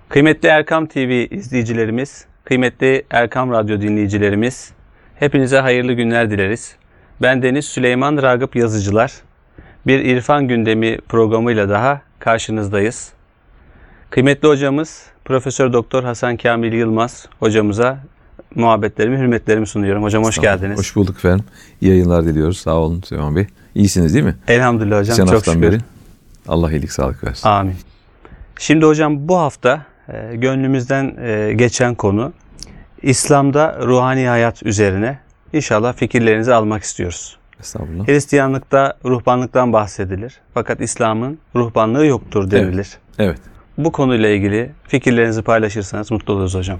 Kıymetli Erkam TV izleyicilerimiz, kıymetli Erkam Radyo dinleyicilerimiz, hepinize hayırlı günler dileriz. Ben Deniz Süleyman Ragıp Yazıcılar. Bir İrfan Gündemi programıyla daha karşınızdayız. Kıymetli hocamız Profesör Doktor Hasan Kamil Yılmaz hocamıza muhabbetlerimi, hürmetlerimi sunuyorum. Hocam hoş geldiniz. Hoş bulduk efendim. İyi yayınlar diliyoruz. Sağ olun Süleyman Bey. İyisiniz değil mi? Elhamdülillah hocam. Geçen çok haftadan şükür. beri. Allah iyilik sağlık versin. Amin. Şimdi hocam bu hafta gönlümüzden geçen konu İslam'da ruhani hayat üzerine inşallah fikirlerinizi almak istiyoruz. Estağfurullah. Hristiyanlıkta ruhbanlıktan bahsedilir. Fakat İslam'ın ruhbanlığı yoktur denilir. Evet. Bu konuyla ilgili fikirlerinizi paylaşırsanız mutlu oluruz hocam.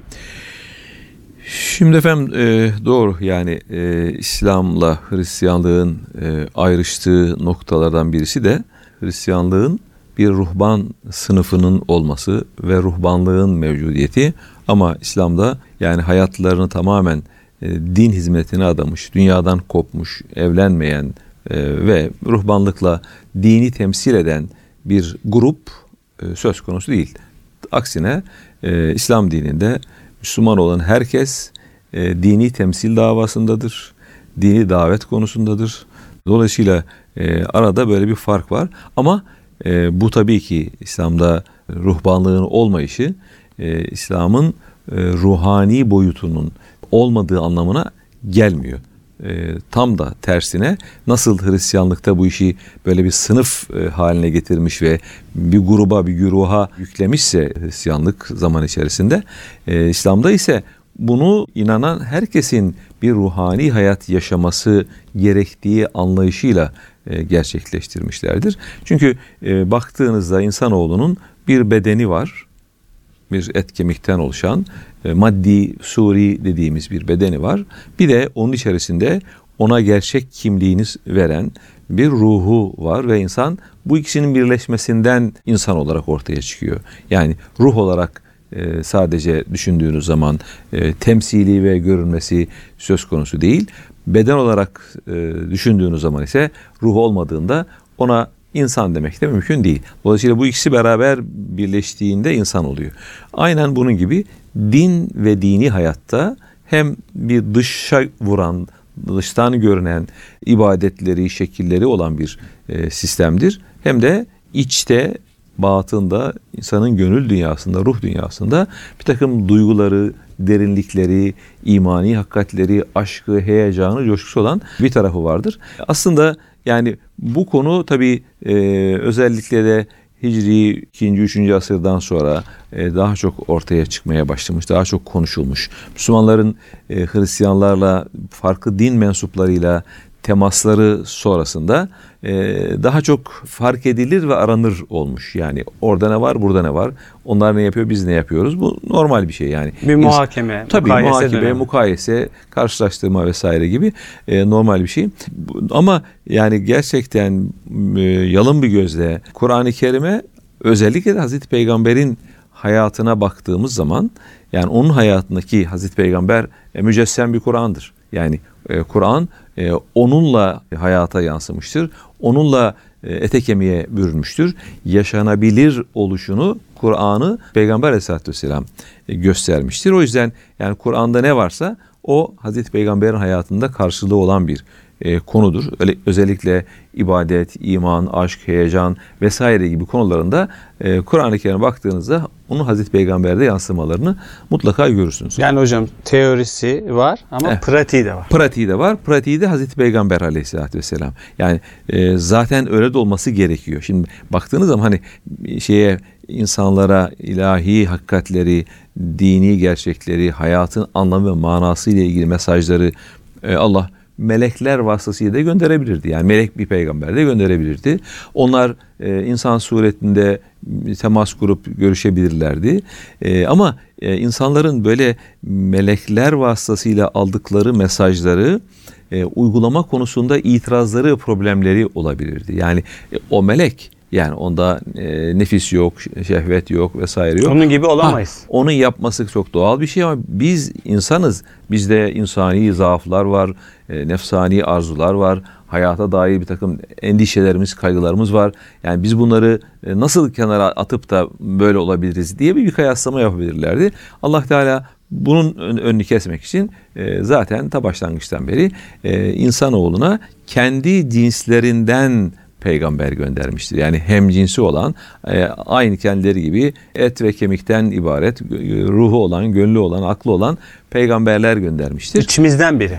Şimdi efendim doğru yani İslam'la Hristiyanlığın ayrıştığı noktalardan birisi de Hristiyanlığın bir ruhban sınıfının olması ve ruhbanlığın mevcudiyeti, ama İslam'da yani hayatlarını tamamen din hizmetine adamış, dünyadan kopmuş, evlenmeyen ve ruhbanlıkla dini temsil eden bir grup söz konusu değil. Aksine İslam dininde Müslüman olan herkes dini temsil davasındadır, dini davet konusundadır. Dolayısıyla arada böyle bir fark var, ama bu tabii ki İslam'da ruhbanlığın olmayışı İslam'ın ruhani boyutunun olmadığı anlamına gelmiyor. Tam da tersine, nasıl Hristiyanlıkta bu işi böyle bir sınıf haline getirmiş ve bir gruba, bir güruha yüklemişse Hristiyanlık zaman içerisinde, İslam'da ise bunu inanan herkesin bir ruhani hayat yaşaması gerektiği anlayışıyla gerçekleştirmişlerdir. Çünkü baktığınızda insanoğlunun bir bedeni var, bir et kemikten oluşan maddi, suri dediğimiz bir bedeni var. Bir de onun içerisinde ona gerçek kimliğini veren bir ruhu var ve insan bu ikisinin birleşmesinden insan olarak ortaya çıkıyor. Yani ruh olarak sadece düşündüğünüz zaman temsili ve görünmesi söz konusu değil. Beden olarak düşündüğünüz zaman ise ruh olmadığında ona İnsan demek de mümkün değil. Dolayısıyla bu ikisi beraber birleştiğinde insan oluyor. Aynen bunun gibi din ve dini hayatta hem bir dışa vuran, dıştan görünen ibadetleri, şekilleri olan bir sistemdir. Hem de içte, batında, insanın gönül dünyasında, ruh dünyasında bir takım duyguları, derinlikleri, imani hakikatleri, aşkı, heyecanı, coşkusu olan bir tarafı vardır. Aslında yani bu konu tabii özellikle de Hicri 2. 3. asırdan sonra daha çok ortaya çıkmaya başlamış, daha çok konuşulmuş. Müslümanların Hristiyanlarla, farklı din mensuplarıyla temasları sonrasında daha çok fark edilir ve aranır olmuş. Yani orada ne var, burada ne var, onlar ne yapıyor, biz ne yapıyoruz. Bu normal bir şey yani. Bir muhakeme, tabii muhakeme, dönemi. Mukayese, karşılaştırma vesaire gibi normal bir şey. Ama yani gerçekten yalın bir gözle Kur'an-ı Kerim'e, özellikle de Hazreti Peygamber'in hayatına baktığımız zaman, yani onun hayatındaki Hazreti Peygamber mücessem bir Kur'an'dır. Yani Kur'an onunla hayata yansımıştır. Onunla ete kemiğe bürünmüştür. Yaşanabilir oluşunu Kur'an'ı Peygamber Aleyhisselatü Vesselam göstermiştir. O yüzden yani Kur'an'da ne varsa o Hazreti Peygamber'in hayatında karşılığı olan bir konudur. Özellikle ibadet, iman, aşk, heyecan vesaire gibi konularında Kur'an-ı Kerim'e baktığınızda onun Hazreti Peygamber'de yansımalarını mutlaka görürsünüz. Yani hocam teorisi var ama pratiği de var. Pratiği de var. Pratiği de Hazreti Peygamber Aleyhisselatü Vesselam. Yani zaten öyle de olması gerekiyor. Şimdi baktığınız zaman hani insanlara ilahi hakikatleri, dini gerçekleri, hayatın anlamı ve manası ile ilgili mesajları Allah melekler vasıtasıyla da gönderebilirdi. Yani melek bir peygamber de gönderebilirdi. Onlar insan suretinde temas kurup görüşebilirlerdi. Ama insanların böyle melekler vasıtasıyla aldıkları mesajları uygulama konusunda itirazları, problemleri olabilirdi. Yani o melek, yani onda nefis yok, şehvet yok vesaire yok. Onun gibi olamayız. Onun yapması çok doğal bir şey, ama biz insanız. Bizde insani zaaflar var, nefsani arzular var, hayata dair bir takım endişelerimiz, kaygılarımız var. Yani biz bunları nasıl kenara atıp da böyle olabiliriz diye bir kıyaslama yapabilirlerdi. Allah Teala bunun önünü kesmek için zaten ta başlangıçtan beri insanoğluna kendi cinslerinden peygamber göndermiştir. Yani hem cinsi olan, aynı kendileri gibi et ve kemikten ibaret, ruhu olan, gönlü olan, aklı olan peygamberler göndermiştir. İçimizden biri.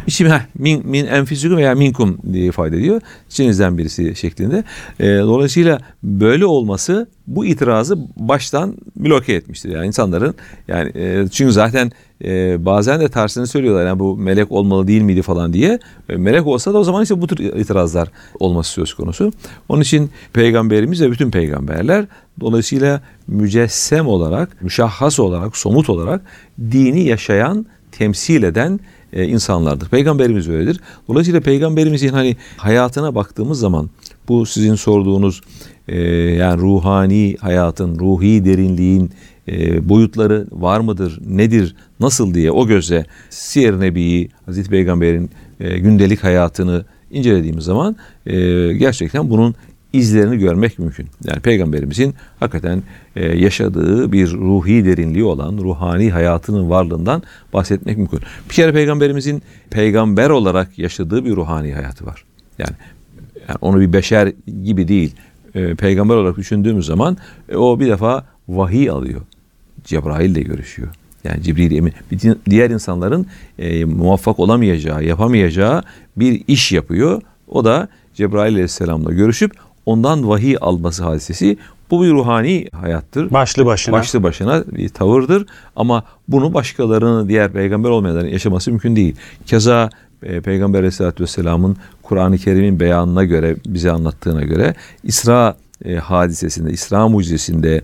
Min enfisikum veya minkum diye ifade ediyor. İçinizden birisi şeklinde. Dolayısıyla böyle olması bu itirazı baştan bloke etmiştir. Yani insanların çünkü zaten bazen de tersini söylüyorlar. Yani bu melek olmalı değil miydi falan diye. Melek olsa da o zaman işte bu tür itirazlar olması söz konusu. Onun için peygamberimiz ve bütün peygamberler dolayısıyla mücessem olarak, müşahhas olarak, somut olarak dini yaşayan, temsil eden insanlardır. Peygamberimiz öyledir. Dolayısıyla peygamberimizin hayatına baktığımız zaman bu sizin sorduğunuz yani ruhani hayatın, ruhi derinliğin boyutları var mıdır, nedir, nasıl diye o gözle Siyer-i Nebi'yi, Hazreti Peygamber'in gündelik hayatını incelediğimiz zaman gerçekten bunun izlerini görmek mümkün. Yani Peygamberimizin hakikaten yaşadığı bir ruhi derinliği olan ruhani hayatının varlığından bahsetmek mümkün. Bir kere Peygamberimizin peygamber olarak yaşadığı bir ruhani hayatı var. Yani onu bir beşer gibi değil, peygamber olarak düşündüğümüz zaman o bir defa vahiy alıyor. Cebrail ile görüşüyor. Yani Cibril Emin diğer insanların muvaffak olamayacağı, yapamayacağı bir iş yapıyor. O da Cebrail Aleyhisselam'la görüşüp ondan vahiy alması hadisesi. Bu bir ruhani hayattır. Başlı başına bir tavırdır. Ama bunu başkalarının, diğer peygamber olmayanların yaşaması mümkün değil. Keza Peygamber Aleyhisselatü Vesselam'ın Kur'an-ı Kerim'in beyanına göre, bize anlattığına göre İsra hadisesinde, İsra mucizesinde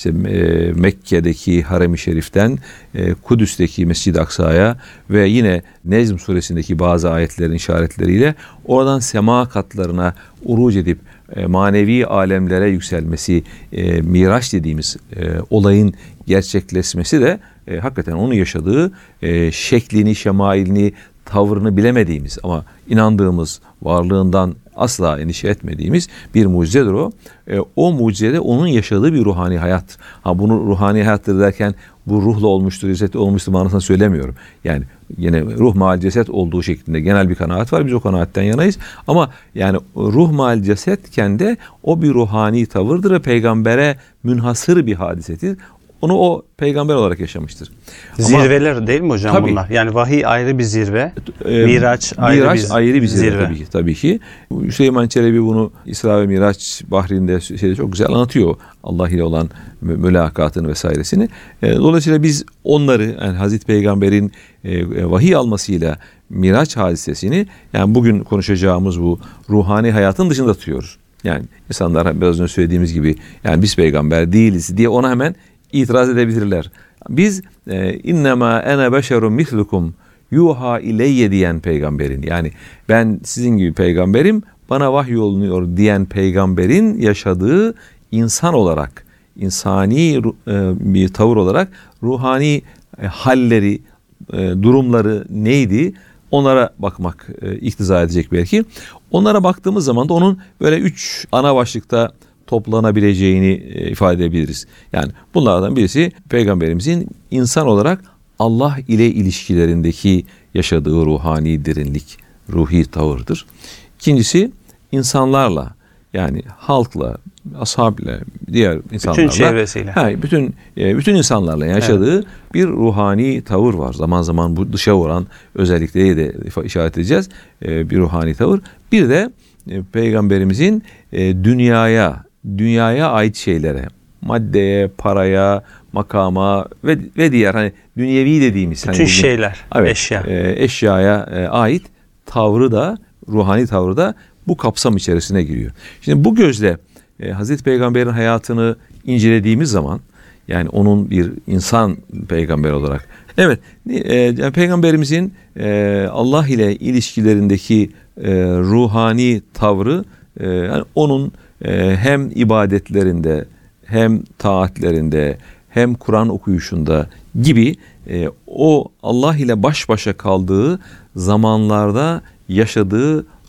Mekke'deki Harem-i Şerif'ten Kudüs'teki Mescid-i Aksa'ya ve yine Necm suresindeki bazı ayetlerin işaretleriyle oradan sema katlarına uruc edip manevi alemlere yükselmesi, Miraç dediğimiz olayın gerçekleşmesi de hakikaten onun yaşadığı şeklini, şemailini, tavrını bilemediğimiz ama inandığımız, varlığından asla endişe etmediğimiz bir mucizedir o. O mucizede onun yaşadığı bir ruhani hayat. Bunu ruhani hayattır derken bu ruhla olmuştur, ceset olmuştur manasında söylemiyorum. Yani yine ruh maal ceset olduğu şeklinde genel bir kanaat var. Biz o kanaatten yanayız. Ama yani ruh maal cesetken de o bir ruhani tavırdır ve peygambere münhasır bir hadisedir. Onu o peygamber olarak yaşamıştır. Zirveler değil mi hocam bunlar? Yani vahiy ayrı bir zirve, Miraç ayrı bir zirve. Tabii ki. Süleyman Çelebi bunu İsra ve Miraç bahrinde çok güzel anlatıyor. Allah ile olan mülakatını vesairesini. Dolayısıyla biz onları, yani Hazreti Peygamber'in vahiy almasıyla Miraç hadisesini, yani bugün konuşacağımız bu ruhani hayatın dışında tutuyoruz. Yani insanlar biraz önce söylediğimiz gibi yani biz peygamber değiliz diye ona hemen itiraz edebilirler. Biz innema ene beşerun mislukum yuha ileyye diyen peygamberin, yani ben sizin gibi peygamberim, bana vahyolunuyor diyen peygamberin yaşadığı insan olarak, insani bir tavır olarak ruhani halleri, durumları neydi? Onlara bakmak iktiza edecek belki. Onlara baktığımız zaman da onun böyle 3 ana başlıkta toplanabileceğini ifade edebiliriz. Yani bunlardan birisi peygamberimizin insan olarak Allah ile ilişkilerindeki yaşadığı ruhani derinlik, ruhi tavırdır. İkincisi insanlarla, yani halkla, ashabla, diğer insanlarla, bütün çevresiyle, bütün insanlarla yaşadığı bir ruhani tavır var. Zaman zaman bu dışa vuran özellikleri de işaret edeceğiz. Bir ruhani tavır. Bir de peygamberimizin dünyaya ait şeylere, maddeye, paraya, makama ve diğer dünyevi dediğimiz bütün şeyler, eşyaya ait tavrı da, ruhani tavrı da bu kapsam içerisine giriyor. Şimdi bu gözle Hazreti Peygamber'in hayatını incelediğimiz zaman, yani onun bir insan peygamber olarak, yani Peygamberimizin Allah ile ilişkilerindeki ruhani tavrı, yani onun hem ibadetlerinde, hem taatlerinde, hem Kur'an okuyuşunda gibi o Allah ile baş başa kaldığı zamanlarda yaşadığı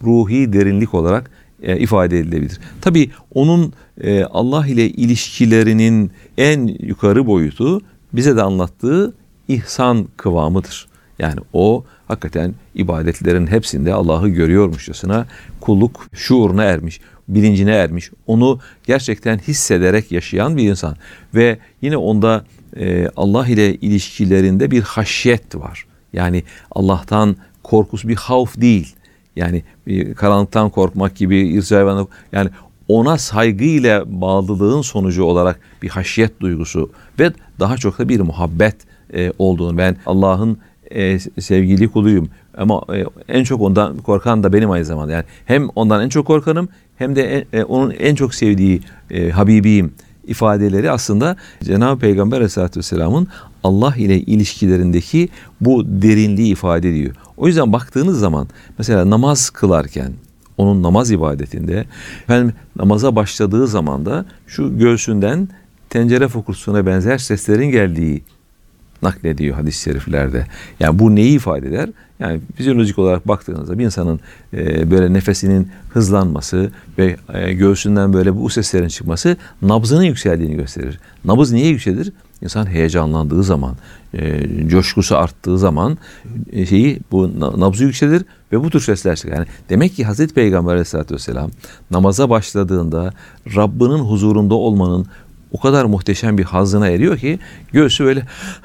ruhi derinlik olarak ifade edilebilir. Tabii onun Allah ile ilişkilerinin en yukarı boyutu bize de anlattığı ihsan kıvamıdır. Yani o hakikaten ibadetlerin hepsinde Allah'ı görüyormuşçasına kulluk şuuruna ermiş, bilincine ermiş. Onu gerçekten hissederek yaşayan bir insan. Ve yine onda Allah ile ilişkilerinde bir haşyet var. Yani Allah'tan korkusu, bir havf değil. Yani karanlıktan korkmak gibi, yani ona saygıyla bağlılığın sonucu olarak bir haşyet duygusu ve daha çok da bir muhabbet olduğunu, ben Allah'ın sevgili kuluyum ama en çok ondan korkan da benim aynı zamanda. Yani hem ondan en çok korkanım hem de onun en çok sevdiği Habibiyim ifadeleri aslında Cenab-ı Peygamber Aleyhisselatü Vesselam'ın Allah ile ilişkilerindeki bu derinliği ifade ediyor. O yüzden baktığınız zaman mesela namaz kılarken, onun namaz ibadetinde, namaza başladığı zaman da şu göğsünden tencere fokusuna benzer seslerin geldiği naklediyor hadis-i şeriflerde. Yani bu neyi ifade eder? Yani fizyolojik olarak baktığınızda bir insanın böyle nefesinin hızlanması ve göğsünden böyle bu seslerin çıkması nabzının yükseldiğini gösterir. Nabız niye yükselir? İnsan heyecanlandığı zaman, coşkusu arttığı zaman bu nabzı yükselir ve bu tür sesler çıkar. Yani demek ki Hazreti Peygamber Aleyhisselatü Vesselam namaza başladığında Rabbinin huzurunda olmanın o kadar muhteşem bir hazzına eriyor ki göğsü böyle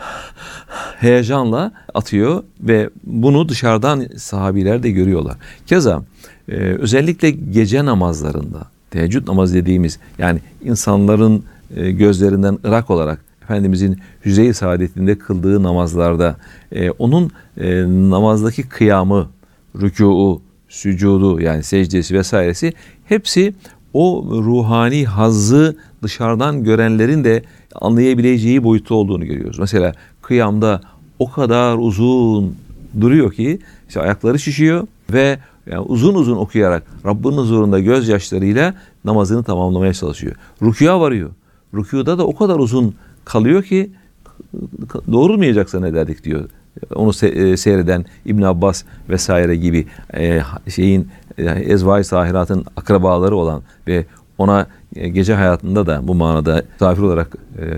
heyecanla atıyor ve bunu dışarıdan sahabiler de görüyorlar. Keza özellikle gece namazlarında, teheccüd namazı dediğimiz, yani insanların gözlerinden ırak olarak Efendimizin hüzey-i saadetinde kıldığı namazlarda onun namazdaki kıyamı, rükûu, sücudu, yani secdesi vesairesi hepsi o ruhani hazzı dışarıdan görenlerin de anlayabileceği boyutta olduğunu görüyoruz. Mesela kıyamda o kadar uzun duruyor ki işte ayakları şişiyor ve yani uzun uzun okuyarak Rabbinin huzurunda gözyaşlarıyla namazını tamamlamaya çalışıyor. Rükûya varıyor. Rükûda da o kadar uzun kalıyor ki doğrulmayacaksa ne derdik diyor. Onu seyreden İbn Abbas vesaire gibi Ezvai Sahirat'ın akrabaları olan ve ona gece hayatında da bu manada misafir olarak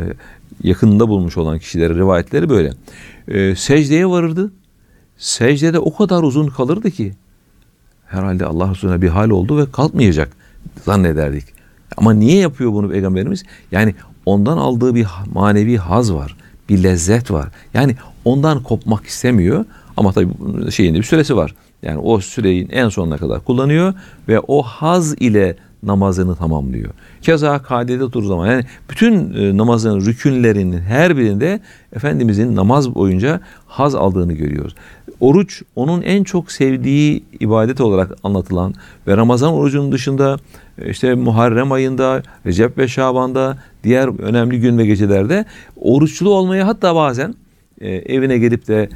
yakınında bulmuş olan kişilerin rivayetleri böyle. Secdeye varırdı. Secdede o kadar uzun kalırdı ki herhalde Allah Resulüne bir hal oldu ve kalkmayacak zannederdik. Ama niye yapıyor bunu Peygamberimiz? Yani ondan aldığı bir manevi haz var. Bir lezzet var. Yani ondan kopmak istemiyor. Ama tabii bir süresi var. Yani o süreyin en sonuna kadar kullanıyor ve o haz ile namazını tamamlıyor. Keza kadede oturduğu zaman, yani bütün namazın rükünlerinin her birinde Efendimizin namaz boyunca haz aldığını görüyoruz. Oruç onun en çok sevdiği ibadet olarak anlatılan ve Ramazan orucunun dışında işte Muharrem ayında, Recep ve Şaban'da, diğer önemli gün ve gecelerde oruçlu olmaya, hatta bazen evine gelip de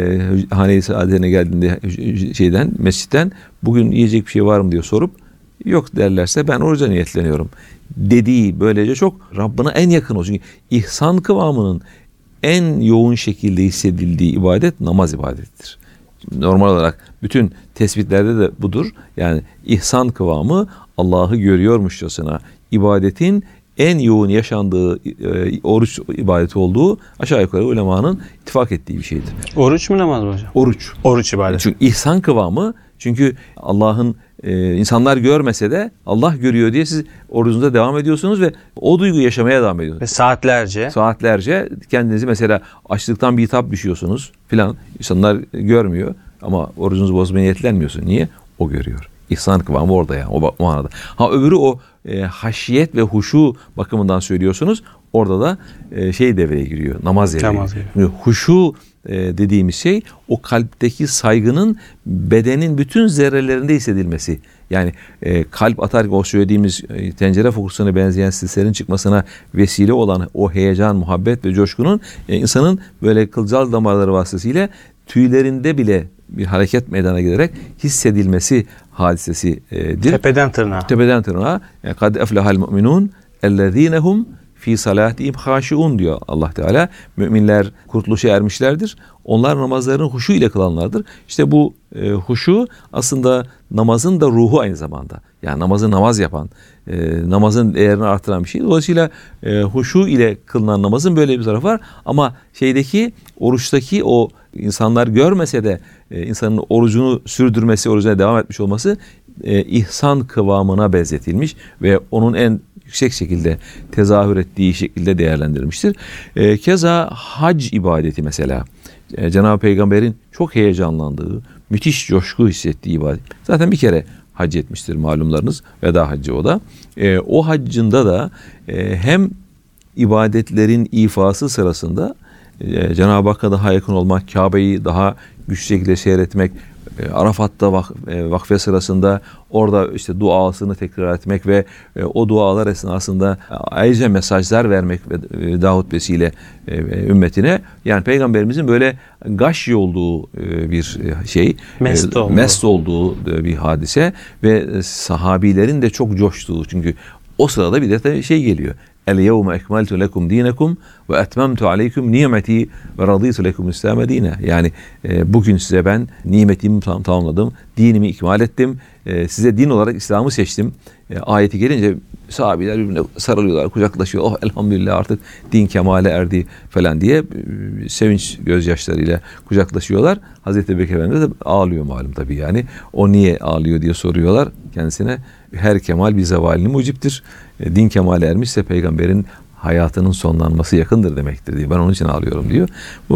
hane-i saadetine geldiğinde mescitten bugün yiyecek bir şey var mı diye sorup yok derlerse ben oruca niyetleniyorum dediği, böylece çok Rabbine en yakın olsun. Çünkü ihsan kıvamının en yoğun şekilde hissedildiği ibadet namaz ibadetidir. Normal olarak bütün tespitlerde de budur. Yani ihsan kıvamı Allah'ı görüyormuşçasına ibadetin en yoğun yaşandığı oruç ibadeti olduğu aşağı yukarı ulemanın ittifak ettiği bir şeydir. Oruç mu namaz mı hocam? Oruç. Oruç ibadeti. Çünkü ihsan kıvamı, çünkü Allah'ın insanlar görmese de Allah görüyor diye siz orucunuzda devam ediyorsunuz ve o duyguyu yaşamaya devam ediyorsunuz. Ve saatlerce kendinizi, mesela açlıktan bir hitap düşüyorsunuz filan, insanlar görmüyor ama orucunuzu bozmaya niyetlenmiyorsun. Niye? O görüyor. İhsan kıvamı orada yani, o manada. Öbürü o haşiyet ve huşu bakımından söylüyorsunuz. Orada da devreye giriyor. Namaz devreye giriyor. Huşu dediğimiz şey o kalpteki saygının bedenin bütün zerrelerinde hissedilmesi. Yani kalp atarken o söylediğimiz tencere fokusuna benzeyen seslerin çıkmasına vesile olan o heyecan, muhabbet ve coşkunun insanın böyle kılcal damarları vasıtasıyla tüylerinde bile bir hareket meydana gelerek hissedilmesi hadisesidir. Tepeden tırnağa. Tepeden tırnağa. Kad eflehal mu'minun ellezinehum fi salatihim haşiun diyor Allah Teala. Müminler kurtuluşa ermişlerdir. Onlar namazlarını huşu ile kılanlardır. İşte bu huşu aslında namazın da ruhu aynı zamanda. Yani namazı namaz yapan, namazın değerini artıran bir şey. Dolayısıyla huşu ile kılınan namazın böyle bir tarafı var. Ama oruçtaki o insanlar görmese de insanın orucunu sürdürmesi, orucuna devam etmiş olması ihsan kıvamına benzetilmiş ve onun en yüksek şekilde tezahür ettiği şekilde değerlendirilmiştir. Keza hac ibadeti mesela Cenab-ı Peygamber'in çok heyecanlandığı, müthiş coşku hissettiği ibadet. Zaten bir kere hac etmiştir malumlarınız. Veda haccı o da. O haccında da hem ibadetlerin ifası sırasında Cenab-ı Hakk'a daha yakın olmak, Kabe'yi daha güçlü şekilde seyretmek, Arafat'ta vakfe sırasında orada işte duasını tekrar etmek ve o dualar esnasında ayrıca mesajlar vermek ve Davut vesile ümmetine, yani Peygamberimizin böyle gaşi olduğu bir şey, mest olduğu bir hadise ve sahabilerin de çok coştuğu, çünkü o sırada bir de şey geliyor. El-yevme ekmeltu lekum dinekum ve etmemtu aleykum nimeti ve raditu lekum İslam'e dine. Yani bugün size ben nimetimi tamamladım, dinimi ikmal ettim, size din olarak İslam'ı seçtim. Ayeti gelince sahabiler birbirine sarılıyorlar, kucaklaşıyor. Oh elhamdülillah artık din kemale erdi falan diye sevinç gözyaşlarıyla kucaklaşıyorlar. Hazreti Bekir Efendimiz de ağlıyor malum tabii yani. O niye ağlıyor diye soruyorlar kendisine. Her kemal bir zevalini muciptir. Din kemale ermişse peygamberin hayatının sonlanması yakındır demektir diye. Ben onun için ağlıyorum diyor. Bu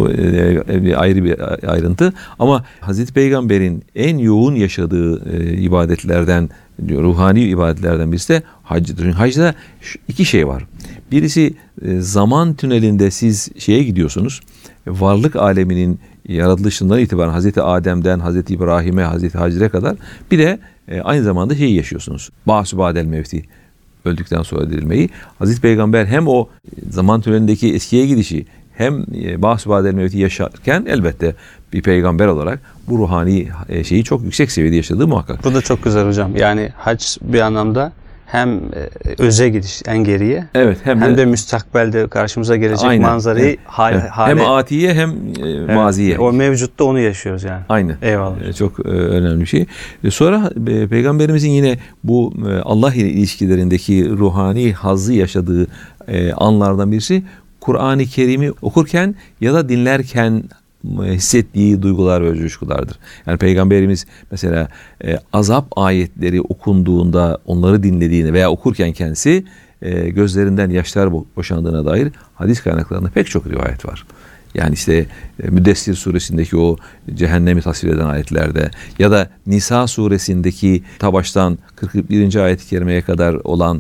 ayrı bir ayrıntı. Ama Hazreti Peygamber'in en yoğun yaşadığı ibadetlerden, ruhani ibadetlerden birisi de hacdır. Çünkü hacda iki şey var. Birisi zaman tünelinde siz şeye gidiyorsunuz. Varlık aleminin yaratılışından itibaren Hazreti Adem'den Hazreti İbrahim'e, Hazreti Hacer'e kadar bir de aynı zamanda şeyi yaşıyorsunuz. Ba'su ba'del mevti. Öldükten sonra dirilmeyi. Hazreti Peygamber hem o zaman tünelindeki eskiye gidişi hem Ba'su ba'del mevti yaşarken elbette bir peygamber olarak bu ruhani şeyi çok yüksek seviyede yaşadığı muhakkak. Bu da çok güzel hocam. Yani hac bir anlamda hem öze gidiş en geriye, evet, hem de müstakbelde karşımıza gelecek aynen, manzarayı evet, hale hem atiye hem maziye. Evet, o mevcutta onu yaşıyoruz yani. Aynen. Eyvallah. Çok önemli bir şey. Sonra Peygamberimizin yine bu Allah ile ilişkilerindeki ruhani hazzı yaşadığı anlardan birisi Kur'an-ı Kerim'i okurken ya da dinlerken hissettiği duygular ve coşkulardır. Yani Peygamberimiz mesela azap ayetleri okunduğunda, onları dinlediğini veya okurken kendisi gözlerinden yaşlar boşandığına dair hadis kaynaklarında pek çok rivayet var. Yani işte Müddessir suresindeki o cehennemi tasvir eden ayetlerde ya da Nisa suresindeki ta baştan 41. ayet-i kerimeye kadar olan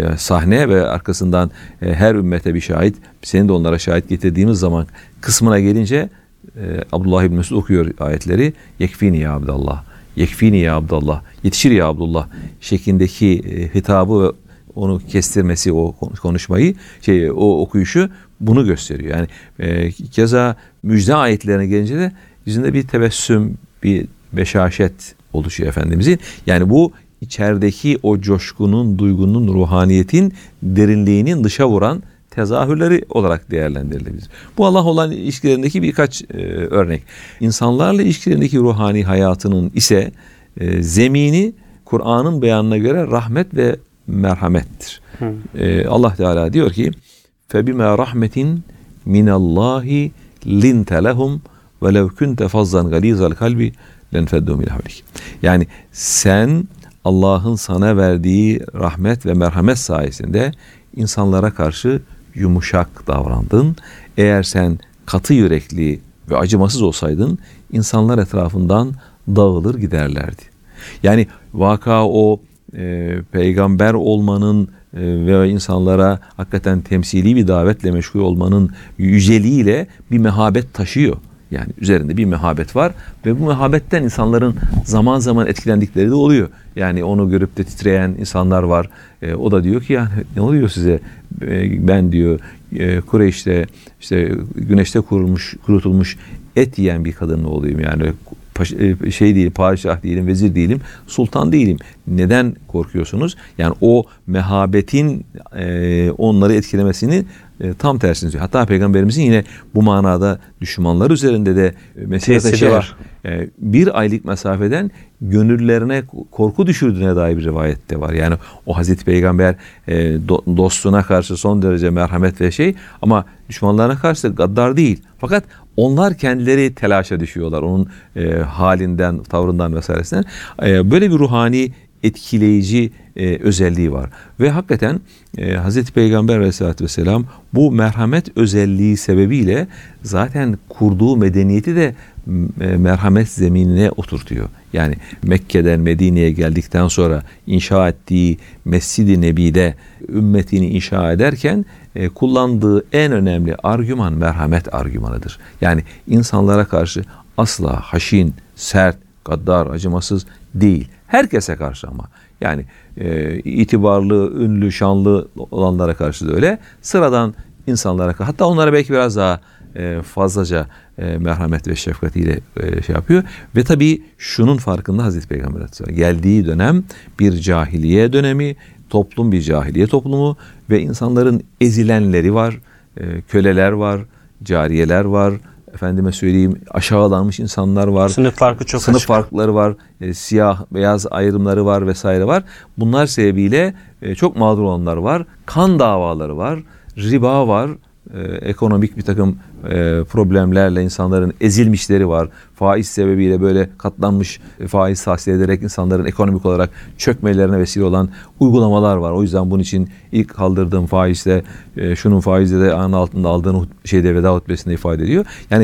sahne ve arkasından her ümmete bir şahit, seni de onlara şahit getirdiğimiz zaman kısmına gelince Abdullah İbni Mesud okuyor ayetleri. Yekfini ya Abdallah, yekfini ya Abdallah, yetişir ya Abdullah şeklindeki hitabı ve onu kestirmesi, o konuşmayı, o okuyuşu bunu gösteriyor. Yani keza müjde ayetlerine gelince de yüzünde bir tebessüm, bir beşaşet oluşuyor Efendimizin. Yani bu içerideki o coşkunun, duygunun, ruhaniyetin derinliğinin dışa vuran tezahürleri olarak değerlendirilebilir. Bu Allah olan ilişkilerindeki birkaç örnek. İnsanlarla ilişkilerindeki ruhani hayatının ise zemini Kur'an'ın beyanına göre rahmet ve merhamettir. Allah Teala diyor ki فَبِمَا رَحْمَةٍ مِنَ اللّٰهِ لِنْتَ لَهُمْ وَلَوْ كُنْتَ فَضًّا غَلِيظَ الْقَلْبِ لَنْفَدُّوا مِنْ حَوْلِكَ. Yani sen Allah'ın sana verdiği rahmet ve merhamet sayesinde insanlara karşı yumuşak davrandın. Eğer sen katı yürekli ve acımasız olsaydın insanlar etrafından dağılır giderlerdi. Yani vaka o peygamber olmanın ve insanlara hakikaten temsili bir davetle meşgul olmanın yüceliğiyle bir mehabet taşıyor. Yani üzerinde bir mehabet var ve bu mehabetten insanların zaman zaman etkilendikleri de oluyor. Yani onu görüp de titreyen insanlar var. O da diyor ki yani ne oluyor size? Ben diyor Kureyş'te işte güneşte kurutulmuş et yiyen bir kadın mı olayım? Yani şey değilim, padişah değilim, vezir değilim, sultan değilim. Neden korkuyorsunuz? Yani o mehabetin onları etkilemesini tam tersini söylüyor. Hatta Peygamberimizin yine bu manada düşmanlar üzerinde de tesiri var. Bir aylık mesafeden gönüllerine korku düşürdüğüne dair bir rivayette var. Yani o Hazreti Peygamber dostuna karşı son derece merhamet ve ama düşmanlarına karşı gaddar değil. Fakat onlar kendileri telaşa düşüyorlar onun halinden, tavrından vesairesinden. Böyle bir ruhani etkileyici özelliği var. Ve hakikaten Hazreti Peygamber Aleyhisselatü Vesselam bu merhamet özelliği sebebiyle zaten kurduğu medeniyeti de merhamet zeminine oturtuyor. Yani Mekke'den Medine'ye geldikten sonra inşa ettiği Mescid-i Nebi'de ümmetini inşa ederken kullandığı en önemli argüman merhamet argümanıdır. Yani insanlara karşı asla haşin, sert, gaddar, acımasız değil. Herkese karşı ama. Yani itibarlı, ünlü, şanlı olanlara karşı da öyle. Sıradan insanlara karşı, hatta onlara belki biraz daha fazlaca merhamet ve şefkatiyle yapıyor. Ve tabii şunun farkında Hazreti Peygamber Aleyhisselam. Geldiği dönem bir cahiliye dönemi, toplum bir cahiliye toplumu ve insanların ezilenleri var, köleler var, cariyeler var, efendime söyleyeyim aşağılanmış insanlar var. Sınıf farkı çok Sınıf açık. farkları var. Siyah, beyaz ayrımları var vesaire var. Bunlar sebebiyle çok mağdur olanlar var. Kan davaları var. Riba var. Ekonomik bir takım problemlerle insanların ezilmişleri var. Faiz sebebiyle böyle katlanmış faiz tahsil ederek insanların ekonomik olarak çökmelerine vesile olan uygulamalar var. O yüzden bunun için ilk kaldırdığım faizde şunun faizde de ayağının altında aldığın veda hutbesinde ifade ediyor. Yani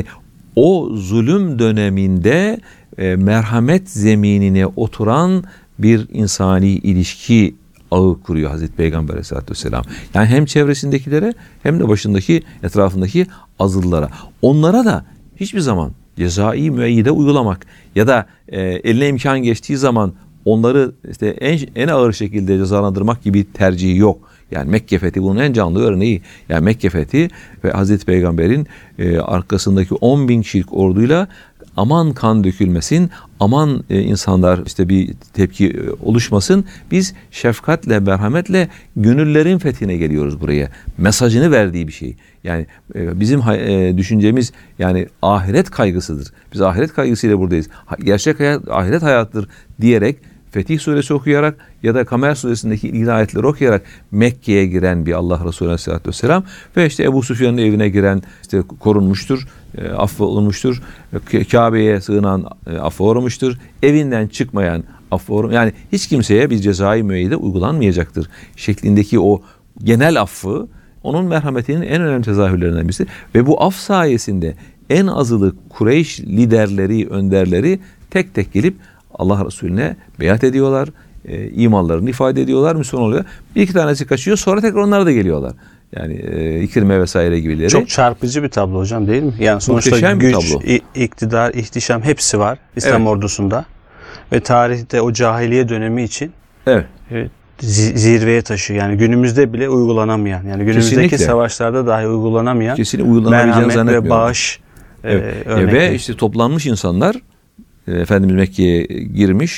o zulüm döneminde merhamet zeminine oturan bir insani ilişki ağı kuruyor Hazreti Peygamber Aleyhisselatü Vesselam. Yani hem çevresindekilere hem de başındaki, etrafındaki azıllara. Onlara da hiçbir zaman cezai müeyyide uygulamak ya da eline imkan geçtiği zaman onları işte en ağır şekilde cezalandırmak gibi tercihi yok. Yani Mekke fethi bunun en canlı örneği. Yani Mekke fethi ve Hazreti Peygamber'in arkasındaki 10.000 kişilik orduyla aman kan dökülmesin, aman insanlar işte bir tepki oluşmasın. Biz şefkatle, merhametle gönüllerin fethine geliyoruz buraya. Mesajını verdiği bir şey. Yani bizim düşüncemiz yani ahiret kaygısıdır. Biz ahiret kaygısıyla buradayız. Gerçek hayat ahiret hayattır diyerek Fetih Suresi okuyarak ya da Kamer Suresindeki ilgili ayetleri okuyarak Mekke'ye giren bir Allah Resulü Aleyhisselatü Vesselam ve işte Ebu Süfyan'ın evine giren işte korunmuştur, affolunmuştur. Kabe'ye sığınan affa uğramıştır. Evinden çıkmayan affa uğramıştır. Yani hiç kimseye bir cezai müeyyide uygulanmayacaktır şeklindeki o genel affı onun merhametinin en önemli tezahürlerinden birisi. Ve bu af sayesinde en azılı Kureyş liderleri, önderleri tek tek gelip Allah Resulüne beyat ediyorlar, imanlarını ifade ediyorlar, Müslüman oluyor. Bir iki tanesi kaçıyor, sonra tekrar onlar da geliyorlar. Yani İkrime vesaire gibileri. Çok çarpıcı bir tablo hocam değil mi? Yani sonuçta muhteşem bir güç, tablo. iktidar, ihtişam hepsi var İslam ordusunda. Ve tarihte o cahiliye dönemi için evet. Zirveye taşıyor. Yani günümüzde bile uygulanamayan, yani günümüzdeki Kesinlikle. Savaşlarda dahi uygulanamayan kesinlikle uygulanabileceğini merhamet zannetmiyorum. ve bağış örnekleri. Ve işte toplanmış insanlar Efendimiz Mekke'ye girmiş,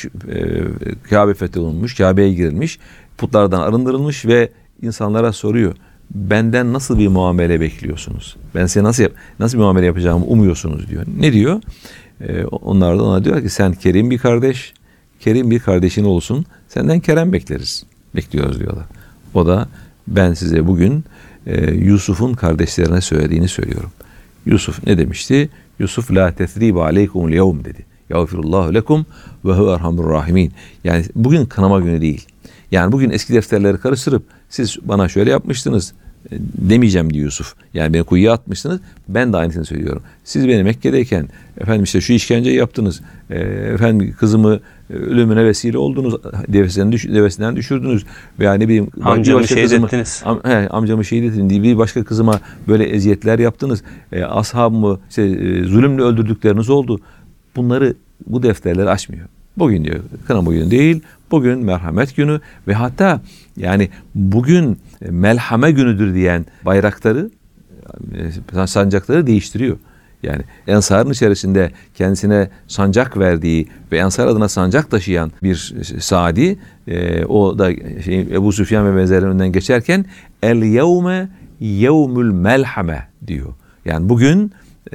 Kabe fethedilmiş, Kabe'ye girilmiş, putlardan arındırılmış ve insanlara soruyor. Benden nasıl bir muamele bekliyorsunuz? Ben size nasıl bir muamele yapacağımı umuyorsunuz diyor. Ne diyor? Onlar da ona diyor ki sen kerim bir kardeş, kerim bir kardeşin olsun. Senden kerem bekliyoruz diyorlar. O da ben size bugün Yusuf'un kardeşlerine söylediğini söylüyorum. Yusuf ne demişti? Yusuf la tesribe aleykumul yevm dedi. Yağfirullahu lekum ve huve erhamur rahimin. Yani bugün kınama günü değil. Yani bugün eski defterleri karıştırıp siz bana şöyle yapmıştınız demeyeceğim diyor Yusuf. Yani beni kuyuya atmışsınız. Ben de aynısını söylüyorum. Siz beni Mekke'deyken efendim işte şu işkenceyi yaptınız. Efendim kızımı ölümüne vesile oldunuz. Devesinden düşürdünüz. Veya ne bileyim amcamı şehit ettiniz. Amcamı şehit ettiniz diye bir başka kızıma böyle eziyetler yaptınız. Ashabımı işte, zulümle öldürdükleriniz oldu. Bu defterleri açmıyor. Bugün diyor kınama günü değil, bugün merhamet günü ve hatta yani bugün melhame günüdür diyen bayrakları, sancakları değiştiriyor. Yani Ensar'ın içerisinde kendisine sancak verdiği ve Ensar adına sancak taşıyan bir Sa'di, o da Ebu Süfyan ve benzerlerinin önünden geçerken el yevme yevmül melhame diyor. Yani bugün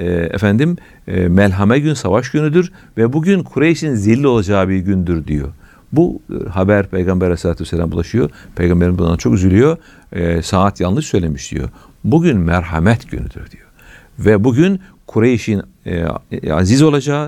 melhame gün, savaş günüdür ve bugün Kureyş'in zilli olacağı bir gündür diyor. Bu haber Peygamber Aleyhisselatü Vesselam ulaşıyor. Peygamberin bundan çok üzülüyor. Saat yanlış söylemiş diyor. Bugün merhamet günüdür diyor. Ve bugün Kureyş'in aziz olacağı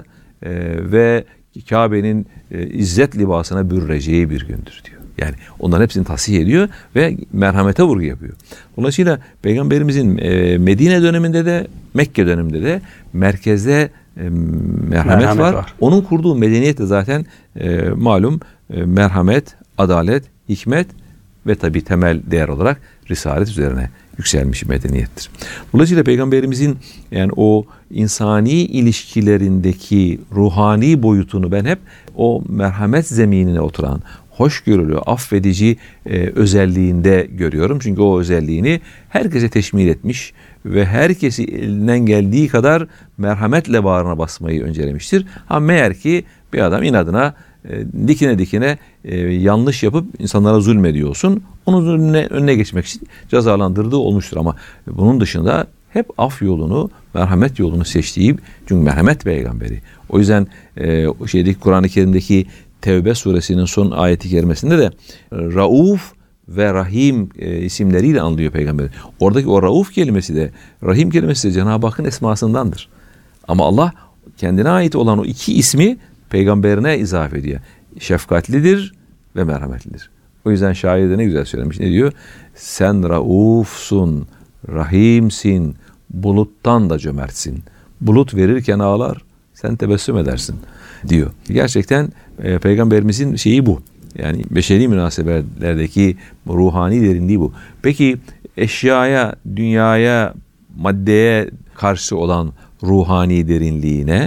ve Kabe'nin izzet libasına bürüneceği bir gündür diyor. Yani onların hepsini tasih ediyor ve merhamete vurgu yapıyor. Dolayısıyla Peygamberimizin Medine döneminde de Mekke döneminde de merkezde merhamet var. Onun kurduğu medeniyet de zaten malum merhamet, adalet, hikmet ve tabi temel değer olarak risalet üzerine yükselmiş medeniyettir. Dolayısıyla Peygamberimizin yani o insani ilişkilerindeki ruhani boyutunu ben hep o merhamet zeminine oturan, hoşgörülü, affedici özelliğinde görüyorum. Çünkü o özelliğini herkese teşmil etmiş ve herkesi elinden geldiği kadar merhametle bağrına basmayı öncelemiştir. Ha meğer ki bir adam inadına dikine dikine yanlış yapıp insanlara zulmediyorsun. Onun önüne geçmek için cezalandırdığı olmuştur ama bunun dışında hep af yolunu, merhamet yolunu seçtiği, çünkü merhamet peygamberi. O yüzden Kur'an-ı Kerim'deki Tevbe suresinin son ayeti kerimesinde de Rauf ve Rahim isimleriyle anılıyor peygamber. Oradaki o Rauf kelimesi de, Rahim kelimesi de Cenab-ı Hakk'ın esmasındandır. Ama Allah kendine ait olan o iki ismi peygamberine izafe ediyor. Şefkatlidir ve merhametlidir. O yüzden şair de ne güzel söylemiş. Ne diyor? Sen Raufsun, Rahimsin, buluttan da cömertsin. Bulut verirken ağlar, sen tebessüm edersin diyor. Gerçekten peygamberimizin şeyi bu. Yani beşeri münasebetlerdeki ruhani derinliği bu. Peki eşyaya, dünyaya, maddeye karşı olan ruhani derinliğine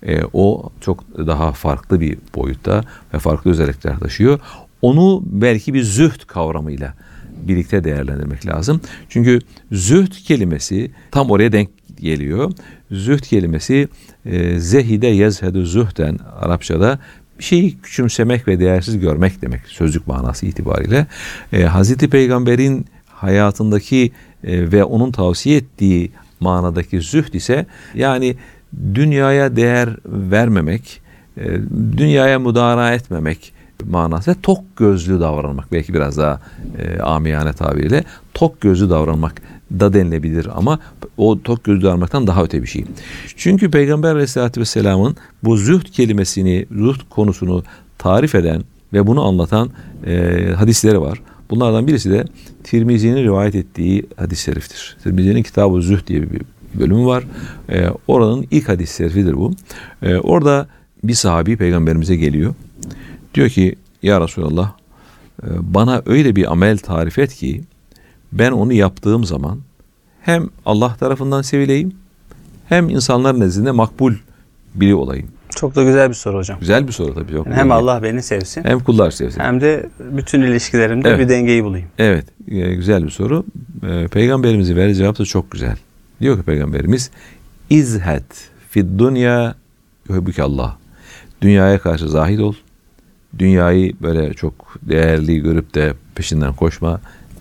o çok daha farklı bir boyutta ve farklı özellikler taşıyor. Onu belki bir zühd kavramıyla birlikte değerlendirmek lazım. Çünkü zühd kelimesi tam oraya denk geliyor. Zühd kelimesi zehide yezhedü zühden Arapçada bir şeyi küçümsemek ve değersiz görmek demek sözlük manası itibariyle. Hazreti Peygamber'in hayatındaki ve onun tavsiye ettiği manadaki zühd ise yani dünyaya değer vermemek, dünyaya müdahale etmemek manası ve tok gözlü davranmak, belki biraz daha amiyane tabiriyle tok gözlü davranmak da denilebilir ama o tok gözlü davranmaktan daha öte bir şey. Çünkü Peygamber Aleyhisselatü Vesselam'ın bu zühd kelimesini, zühd konusunu tarif eden ve bunu anlatan hadisleri var. Bunlardan birisi de Tirmizi'nin rivayet ettiği hadis-i şeriftir. Tirmizi'nin Kitab-ı Zühd diye bir bölümü var. Oranın ilk hadis-i şerifidir bu. Orada bir sahabi Peygamberimize geliyor. Diyor ki ya Resulallah bana öyle bir amel tarif et ki ben onu yaptığım zaman hem Allah tarafından sevileyim hem insanların nezdinde makbul biri olayım. Çok da güzel bir soru hocam. Güzel bir soru tabii. Yani hem Allah beni sevsin. Hem kullar sevsin. Hem de bütün ilişkilerimde bir dengeyi bulayım. Evet. Güzel bir soru. Peygamberimizin verdiği cevap da çok güzel. Diyor ki Peygamberimiz İzhed fid dunya yuhibbuke Allah. Dünyaya karşı zahid ol. Dünyayı böyle çok değerli görüp de peşinden koşma.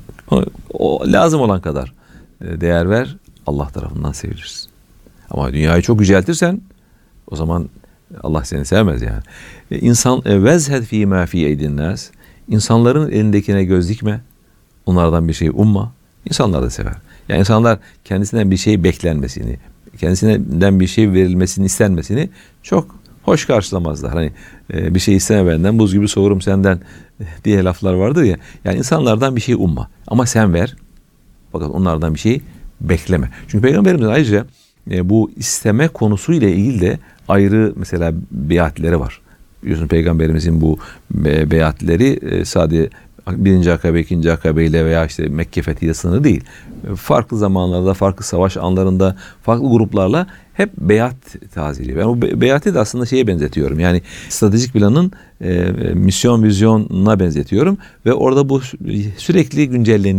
O lazım olan kadar değer ver. Allah tarafından sevilirsin. Ama dünyayı çok yüceltirsen o zaman Allah seni sevmez yani. İnsan vezhed fi ma fi eydin nas. İnsanların elindekine göz dikme. Onlardan bir şey umma. İnsanlar da sever. Yani insanlar kendisinden bir şey beklenmesini, kendisinden bir şey verilmesini, istenmesini çok hoş karşılamazlar. Hani bir şey isteme benden, buz gibi soğurum senden diye laflar vardır ya. Yani insanlardan bir şey umma. Ama sen ver. Fakat onlardan bir şey bekleme. Çünkü Peygamberimizin ayrıca bu isteme konusuyla ilgili de ayrı mesela beyatleri var. Biliyorsun Peygamberimizin bu beyatleri sadece 1. akabe, 2. akabe ile veya işte Mekke fethiyle sınırı değil. Farklı zamanlarda, farklı savaş anlarında, farklı gruplarla hep beyat tazeliyor. Ben o beyatı da aslında şeye benzetiyorum. Yani stratejik planın misyon vizyonuna benzetiyorum ve orada bu sürekli güncelleniyor.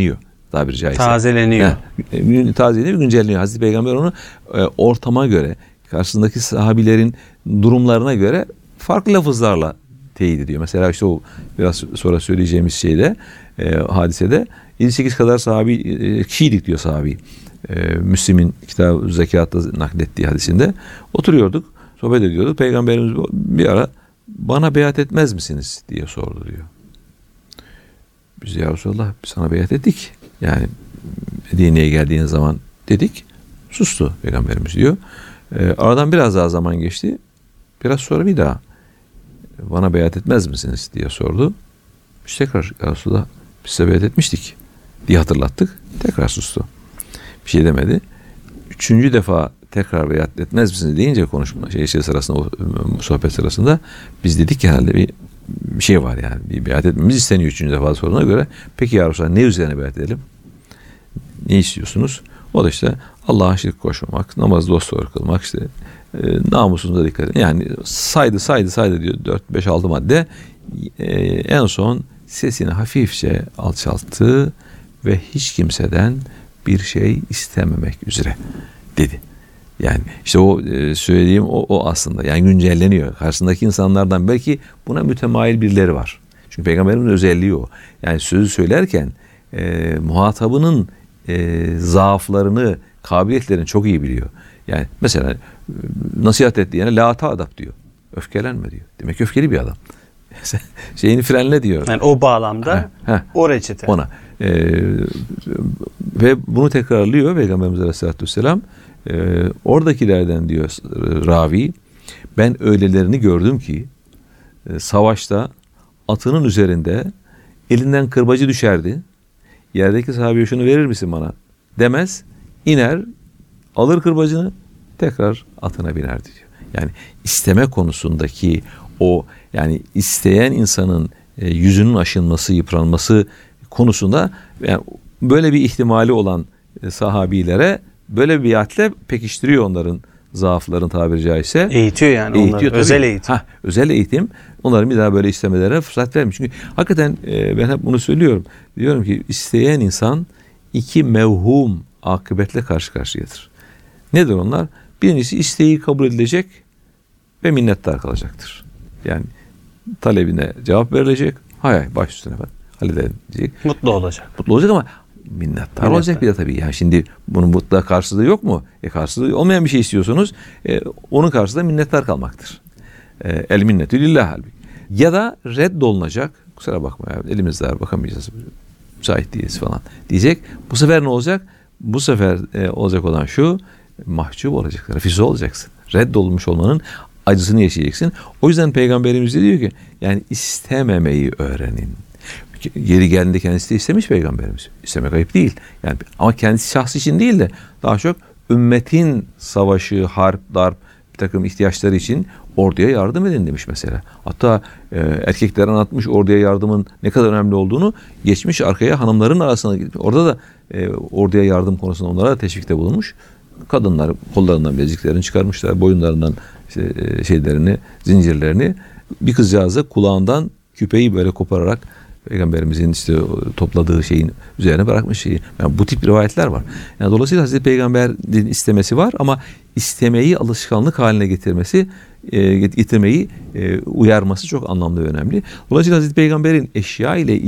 tabiri caizse. Tazeleniyor. Tazeleniyor, güncelleniyor. Hazreti Peygamber onu ortama göre, karşısındaki sahabilerin durumlarına göre farklı lafızlarla teyit ediyor. Mesela işte o biraz sonra söyleyeceğimiz şeyde, hadisede 7-8 kadar sahabi, kişiydik diyor sahabi. Müslim'in Kitab-ı Zekat'ta naklettiği hadisinde oturuyorduk, sohbet ediyorduk. Peygamberimiz bir ara bana beyat etmez misiniz diye sordu diyor. Biz ya Resulallah sana beyat ettik. Yani Medine'ye geldiğiniz zaman dedik. Sustu Peygamberimiz diyor. Aradan biraz daha zaman geçti. Biraz sonra bir daha bana beyat etmez misiniz diye sordu. Biz tekrar ya Resulallah biz size beyat etmiştik diye hatırlattık. Tekrar sustu. Bir şey demedi. 3. defa tekrar beyat etmez misiniz deyince konuşma sırasında, o sohbet sırasında biz dedik ki herhalde bir şey var yani. Bir beyat etmemiz isteniyor 3. defa soruna göre. Peki ya Resulallah ne üzerine beyat edelim? Ne istiyorsunuz? O da işte Allah'a şirk koşmamak, namazı dosdoğru kılmak, işte namusunda dikkat edin. Yani saydı diyor 4-5-6 madde. En son sesini hafifçe alçalttı ve hiç kimseden bir şey istememek üzere dedi. Yani işte o söylediğim o aslında yani güncelleniyor. Karşısındaki insanlardan belki buna mütemayil birileri var. Çünkü Peygamberimizin özelliği o. Yani sözü söylerken muhatabının zaaflarını, kabiliyetlerini çok iyi biliyor. Yani mesela nasihat et diyene la ta'dab diyor. Öfkelenme diyor. Demek öfkeli bir adam. Şeyini frenle diyor. Yani o bağlamda o reçete. Ona. Ve bunu tekrarlıyor Peygamberimiz Aleyhisselatü Vesselam. Oradakilerden diyor ravi, ben öylelerini gördüm ki savaşta atının üzerinde elinden kırbacı düşerdi. Yerdeki sahabeye şunu verir misin bana demez, iner alır kırbacını tekrar atına binerdi diyor. Yani isteme konusundaki o yani isteyen insanın yüzünün aşınması, yıpranması konusunda yani böyle bir ihtimali olan sahabilere böyle bir biatle pekiştiriyor onların zaafların tabiri caizse. Eğitiyor yani onları. Özel eğitim. Özel eğitim. Onların bir daha böyle istemelerine fırsat vermiyor. Çünkü hakikaten ben hep bunu söylüyorum. Diyorum ki isteyen insan 2 mevhum akıbetle karşı karşıyadır. Nedir onlar? Birincisi isteği kabul edilecek ve minnettar kalacaktır. Yani talebine cevap verilecek. Hay baş üstüne ben halledelim diyecek. Mutlu olacak. Mutlu olacak ama minnettar olacak bir de tabii. Yani şimdi bunun mutlaka karşılığı yok mu? Karşılığı olmayan bir şey istiyorsunuz. Onun karşısında minnettar kalmaktır. El minnetü lillah halbuki. Ya da reddolunacak. Kusura bakma ya elimizde var bakamayacağız. Müsait değiliz falan diyecek. Bu sefer ne olacak? Bu sefer olacak olan şu, mahcup olacaksın. Refüze olacaksın. Reddolunmuş olmanın acısını yaşayacaksın. O yüzden Peygamberimiz de diyor ki yani istememeyi öğrenin. Yeri geldiğinde kendisi de istemiş Peygamberimiz. İstemek ayıp değil. Yani ama kendisi şahsı için değil de daha çok ümmetin savaşı, harp, darp bir takım ihtiyaçları için orduya yardım edin demiş mesela. Hatta erkekler anlatmış orduya yardımın ne kadar önemli olduğunu, geçmiş arkaya hanımların arasına gitmiş. Orada da orduya yardım konusunda onlara teşvikte bulunmuş. Kadınlar kollarından bileziklerini çıkarmışlar, boyunlarından şeylerini, zincirlerini. Bir kızcağıza kulağından küpeyi böyle kopararak Peygamberimizin işte topladığı şeyin üzerine bırakmış şeyi. Yani bu tip rivayetler var. Yani dolayısıyla Hazreti Peygamber'in istemesi var ama istemeyi alışkanlık haline getirmeyi uyarması çok anlamlı ve önemli. Dolayısıyla Hazreti Peygamber'in eşya ile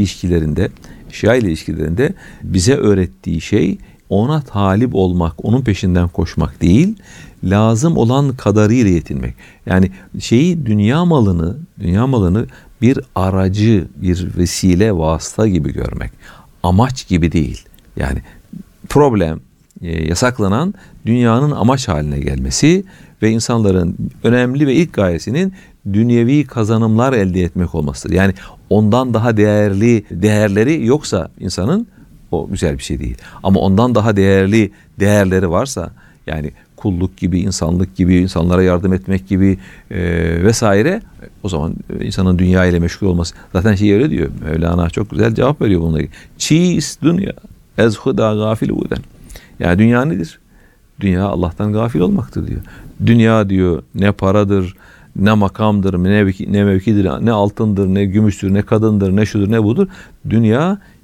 ilişkilerinde bize öğrettiği şey ona talip olmak, onun peşinden koşmak değil, lazım olan kadarıyla yetinmek. Yani dünya malını bir aracı, bir vesile, vasıta gibi görmek. Amaç gibi değil. Yani problem, yasaklanan dünyanın amaç haline gelmesi ve insanların önemli ve ilk gayesinin dünyevi kazanımlar elde etmek olmasıdır. Yani ondan daha değerleri yoksa insanın o güzel bir şey değil. Ama ondan daha değerli değerleri varsa yani kulluk gibi, insanlık gibi, insanlara yardım etmek gibi vesaire o zaman insanın dünya ile meşgul olması. Zaten öyle diyor. Mevlana çok güzel cevap veriyor bununla. Çiğs dünya ez huda gafil uden. Yani dünya nedir? Dünya Allah'tan gafil olmaktır diyor. Dünya diyor ne paradır, ne makamdır, ne mevkidir, ne altındır, ne gümüştür, ne kadındır, ne şudur, ne budur. Dünya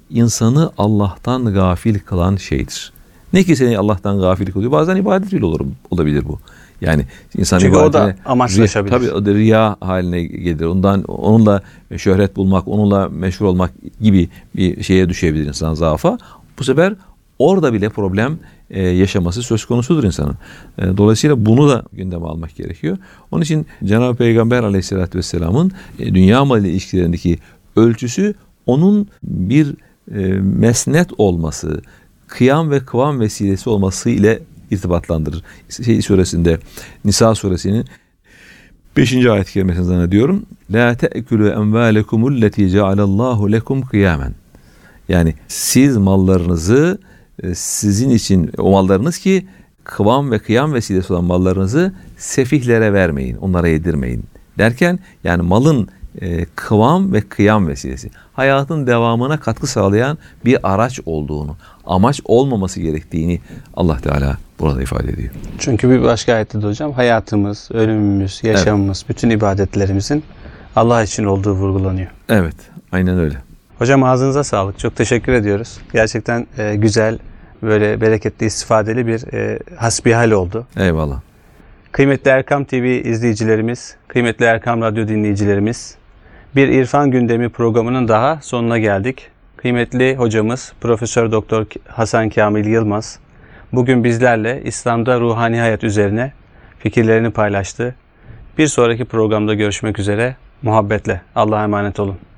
insanı Allah'tan gafil kılan şeydir. Ne ki seni Allah'tan gafil kılıyor? Bazen ibadet bile olabilir bu. Yani insan çünkü o da ibadetine amaçlaşabilir. Tabii o da riya haline gelir. Onunla şöhret bulmak, onunla meşhur olmak gibi bir şeye düşebilir insan, zaafa. Bu sefer orada bile problem yaşaması söz konusudur insanın. Dolayısıyla bunu da gündeme almak gerekiyor. Onun için Cenab-ı Peygamber Aleyhisselatü Vesselam'ın dünya malı ilişkilerindeki ölçüsü onun bir mesnet olması, kıyam ve kıvam vesilesi olması ile irtibatlandırır. Suresinde, Nisa suresinin 5. ayet-i kerimesini zannediyorum. La te'kulu envalekumul leti cealallahu lekum kıyamen. Yani siz mallarınızı, sizin için o mallarınız ki kıvam ve kıyam vesilesi olan mallarınızı sefihlere vermeyin, onlara yedirmeyin derken, yani malın kıvam ve kıyam vesilesi, hayatın devamına katkı sağlayan bir araç olduğunu, amaç olmaması gerektiğini Allah Teala burada ifade ediyor. Çünkü bir başka ayette de hocam hayatımız, ölümümüz, yaşamımız, bütün ibadetlerimizin Allah için olduğu vurgulanıyor. Evet, aynen öyle. Hocam ağzınıza sağlık. Çok teşekkür ediyoruz. Gerçekten güzel, böyle bereketli, istifadeli bir hasbihal oldu. Eyvallah. Kıymetli Erkam TV izleyicilerimiz, kıymetli Erkam Radyo dinleyicilerimiz, bir İrfan Gündemi programının daha sonuna geldik. Kıymetli hocamız Profesör Doktor Hasan Kamil Yılmaz bugün bizlerle İslam'da ruhani hayat üzerine fikirlerini paylaştı. Bir sonraki programda görüşmek üzere. Muhabbetle. Allah'a emanet olun.